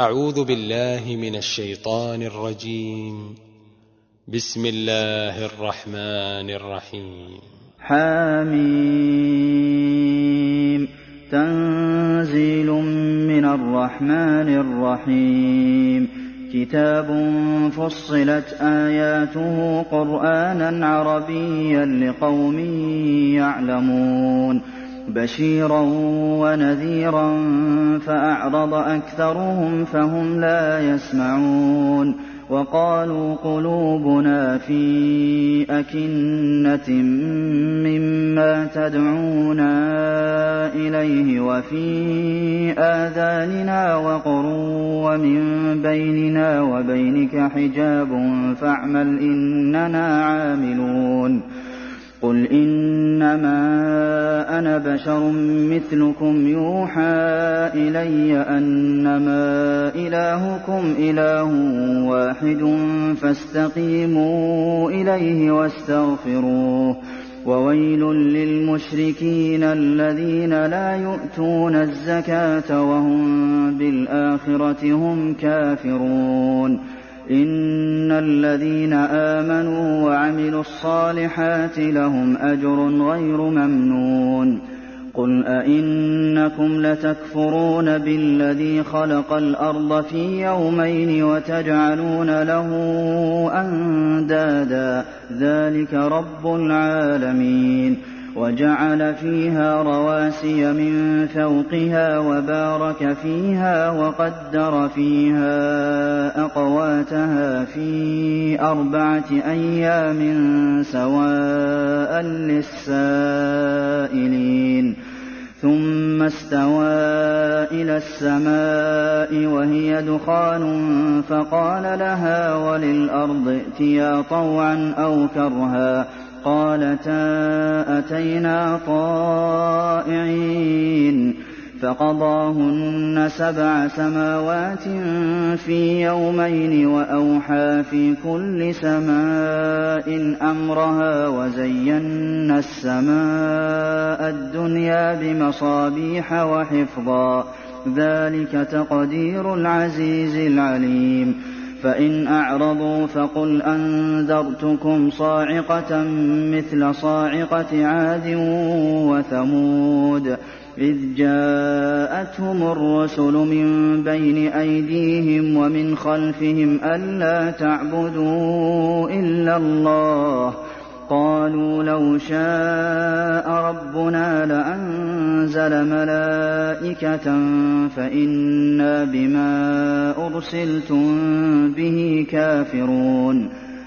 أعوذ بالله من الشيطان الرجيم. بسم الله الرحمن الرحيم. حميم. تنزيل من الرحمن الرحيم. كتاب فصلت آياته قرآنا عربيا لقوم يعلمون بشيرا ونذيرا فأعرض أكثرهم فهم لا يسمعون وقالوا قلوبنا في أكنة مما تدعونا إليه وفي آذاننا وقر ومن بيننا وبينك حجاب فاعمل إننا عاملون قل إنما أنا بشر مثلكم يوحى إلي أنما إلهكم إله واحد فاستقيموا إليه واستغفروه وويل للمشركين الذين لا يؤتون الزكاة وهم بالآخرة هم كافرون إن الذين آمنوا وعملوا الصالحات لهم أجر غير ممنون قل أئنكم لتكفرون بالذي خلق الأرض في يومين وتجعلون له أندادا ذلك رب العالمين وجعل فيها رواسي من فوقها وبارك فيها وقدر فيها أقواتها في 4 أيام سواء للسائلين ثم استوى إلى السماء وهي دخان فقال لها وللأرض ائتيا طوعا أو كرها قالتا أتينا طائعين فقضاهن 7 سماوات في يومين وأوحى في كل سماء أمرها وزينا السماء الدنيا بمصابيح وحفظا ذلك تقدير العزيز العليم فإن أعرضوا فقل أنذرتكم صاعقة مثل صاعقة عاد وثمود إذ جاءتهم الرسل من بين أيديهم ومن خلفهم ألا تعبدوا إلا الله قالوا لو شاء ربنا لأنزل ملائكة فإنا بما أرسلتم به كافرون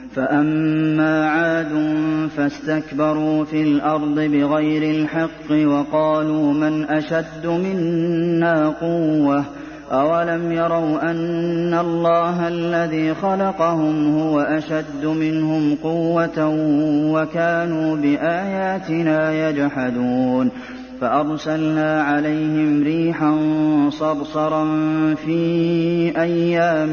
فأما عاد فاستكبروا في الأرض بغير الحق وقالوا من أشد منا قوة أولم يروا أن الله الذي خلقهم هو أشد منهم قوة وكانوا بآياتنا يجحدون فأرسلنا عليهم ريحا صرصرا في أيام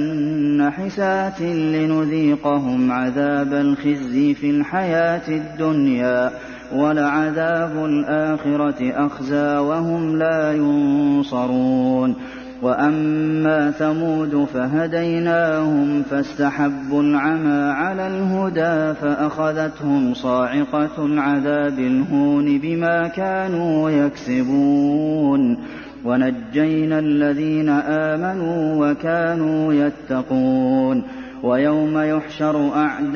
نحسات لنذيقهم عذاب الخزي في الحياة الدنيا ولعذاب الآخرة أخزى وهم لا ينصرون وأما ثمود فهديناهم فاستحبوا العمى على الهدى فأخذتهم صاعقة العذاب الهون بما كانوا يكسبون ونجينا الذين آمنوا وكانوا يتقون ويوم يحشر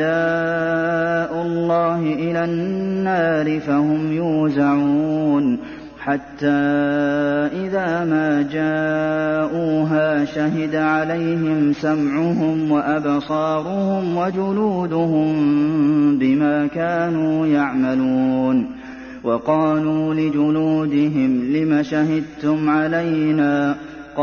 أعداء الله إلى النار فهم يوزعون حتى إذا ما جاءوها شهد عليهم سمعهم وأبصارهم وجلودهم بما كانوا يعملون وقالوا لجلودهم لم شهدتم علينا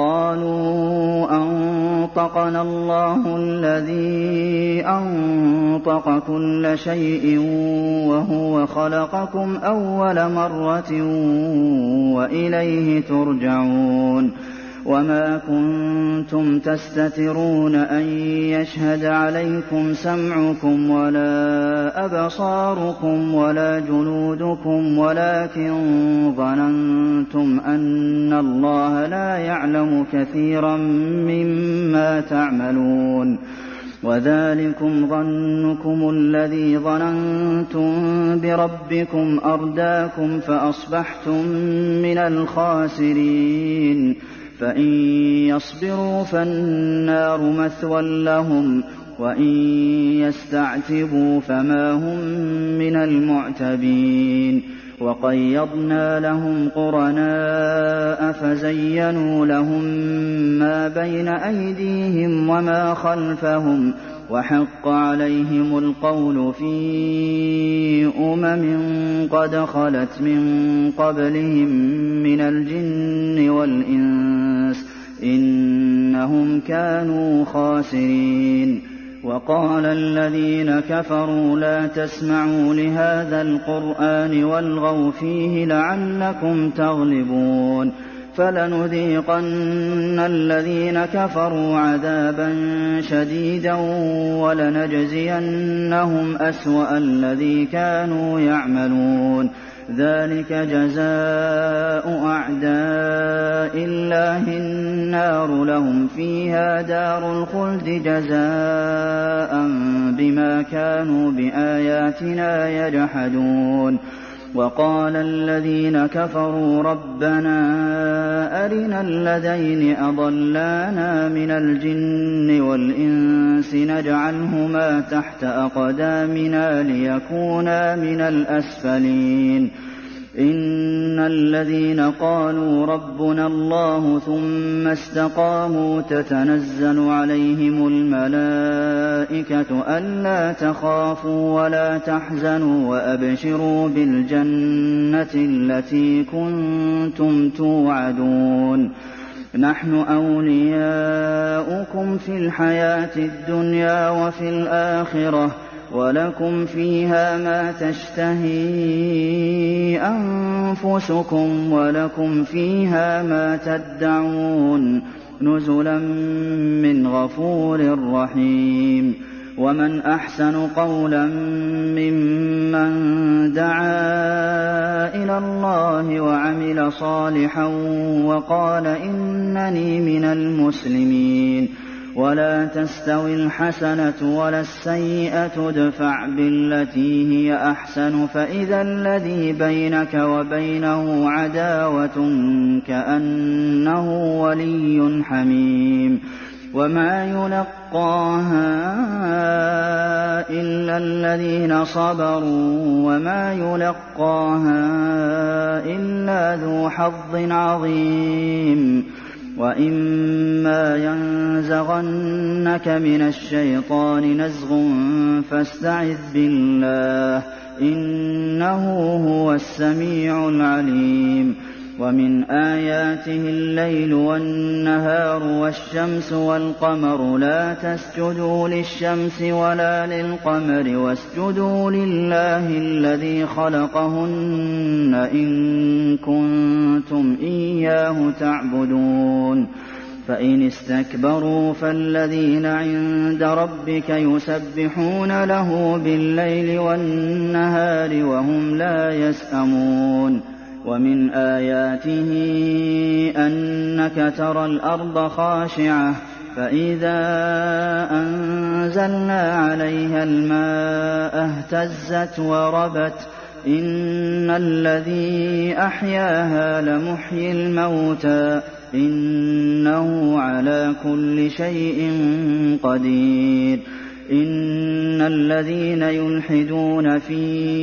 قالوا أنطقنا الله الذي أنطق كل شيء وهو خلقكم أول مرة وإليه ترجعون وما كنتم كنتم تستترون أن يشهد عليكم سمعكم ولا أبصاركم ولا جلودكم ولكن ظننتم أن الله لا يعلم كثيرا مما تعملون وذلكم ظنكم الذي ظننتم بربكم أرداكم فأصبحتم من الخاسرين فإن يصبروا فالنار مثوى لهم وإن يستعتبوا فما هم من المعتبين وقيضنا لهم قرناء فزينوا لهم ما بين أيديهم وما خلفهم وحق عليهم القول في قد خلت من قبلهم من الجن والإنس إنهم كانوا خاسرين وقال الذين كفروا لا تسمعوا لهذا القرآن والغوا فيه لعلكم تغلبون فلنذيقن الذين كفروا عذابا شديدا ولنجزينهم أسوأ الذي كانوا يعملون ذلك جزاء أعداء الله النار لهم فيها دار الخلد جزاء بما كانوا بآياتنا يجحدون وقال الذين كفروا ربنا أرنا الذين أضلانا من الجن والإنس نجعلهما تحت أقدامنا ليكونا من الأسفلين إن الذين قالوا ربنا الله ثم استقاموا تتنزل عليهم الملائكة ألا تخافوا ولا تحزنوا وأبشروا بالجنة التي كنتم توعدون نحن أولياؤكم في الحياة الدنيا وفي الآخرة ولكم فيها ما تشتهي أنفسكم ولكم فيها ما تدعون نزلا من غفور رحيم ومن أحسن قولا ممن دعا إلى الله وعمل صالحا وقال إنني من المسلمين ولا تستوي الحسنة ولا السيئة ادفع بالتي هي أحسن فإذا الذي بينك وبينه عداوة كأنه ولي حميم وما يلقاها إلا الذين صبروا وما يلقاها إلا ذو حظ عظيم وإما ينزغنك من الشيطان نزغ فاستعذ بالله إنه هو السميع العليم ومن آياته الليل والنهار والشمس والقمر لا تسجدوا للشمس ولا للقمر واسجدوا لله الذي خلقهن إن كنتم إياه تعبدون فإن استكبروا فالذين عند ربك يسبحون له بالليل والنهار وهم لا يسأمون ومن آياته أنك ترى الأرض خاشعة فإذا أنزلنا عليها الماء اهتزت وربت إن الذي أحياها لمحيي الموتى إنه على كل شيء قدير إن الذين يلحدون في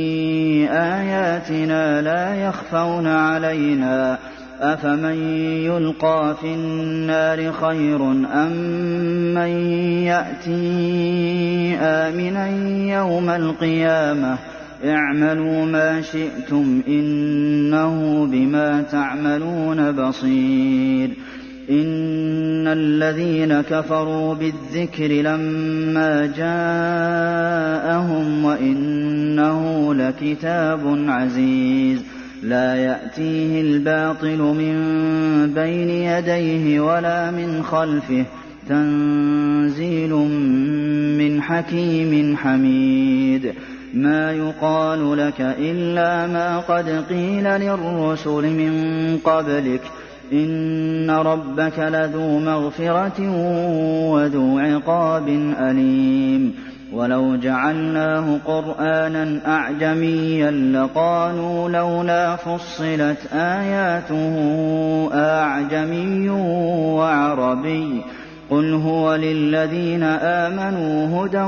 آياتنا لا يخفون علينا أفمن يلقى في النار خير أم من يأتي آمنا يوم القيامة اعملوا ما شئتم إنه بما تعملون بصير إن الذين كفروا بالذكر لما جاءهم وإنه لكتاب عزيز لا يأتيه الباطل من بين يديه ولا من خلفه تنزيل من حكيم حميد ما يقال لك إلا ما قد قيل للرسل من قبلك إن ربك لذو مغفرة وذو عقاب أليم ولو جعلناه قرآنا أعجميا لقالوا لولا فصلت آياته أعجمي وعربي قل هو للذين آمنوا هدى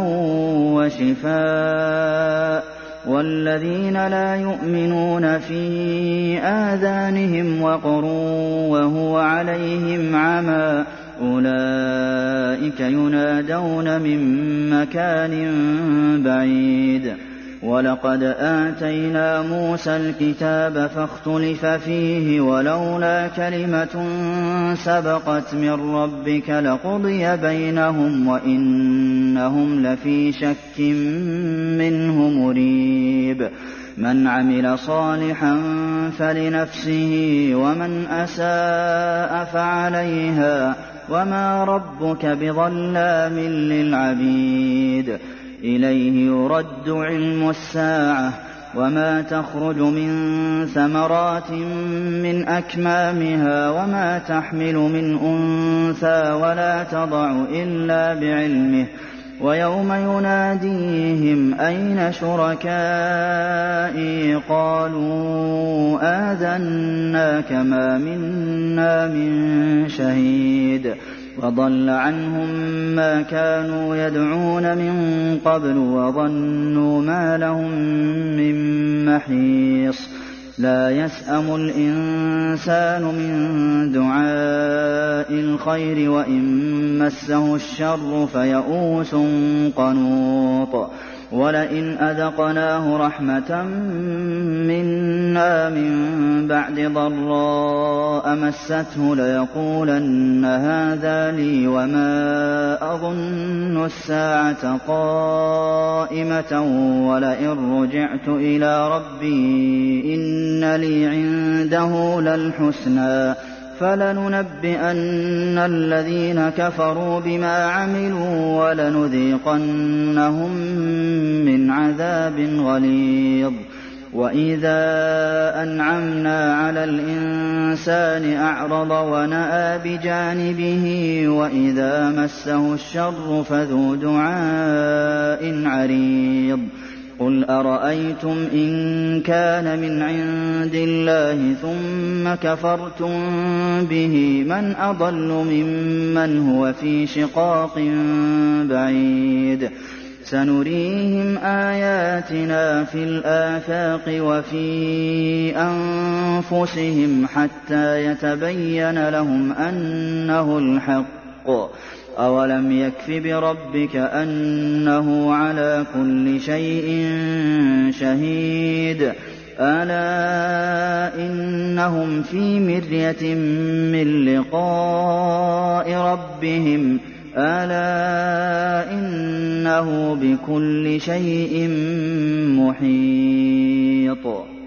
وشفاء والذين لا يؤمنون في آذانهم وقر وهو عليهم عمى أولئك ينادون من مكان بعيد ولقد آتينا موسى الكتاب فاختلف فيه ولولا كلمة سبقت من ربك لقضي بينهم وإنهم لفي شك منه مريب من عمل صالحا فلنفسه ومن أساء فعليها وما ربك بظلام للعبيد إليه يرد علم الساعة وما تخرج من ثمرات من أكمامها وما تحمل من أنثى ولا تضع إلا بعلمه ويوم يناديهم أين شركائي قالوا آذناك ما منا من شهيد وضل عنهم ما كانوا يدعون من قبل وظنوا ما لهم من محيص لا يسأم الإنسان من دعاء الخير وإن مسه الشر فيئوس قنوط ولئن أذقناه رحمة منا من بعد ضراء مسته ليقولن هذا لي وما أظن الساعة قائمة ولئن رجعت إلى ربي إن لي عنده للحسنى فلننبئن الذين كفروا بما عملوا ولنذيقنهم من عذاب غليظ وإذا أنعمنا على الإنسان أعرض ونأى بجانبه وإذا مسه الشر فذو دعاء عريض قل أرأيتم إن كان من عند الله ثم كفرتم به من أضل ممن هو في شقاق بعيد سنريهم آياتنا في الآفاق وفي أنفسهم حتى يتبين لهم أنه الحق أولم يكف بربك أنه على كل شيء شهيد ألا إنهم في مرية من لقاء ربهم ألا إنه بكل شيء محيط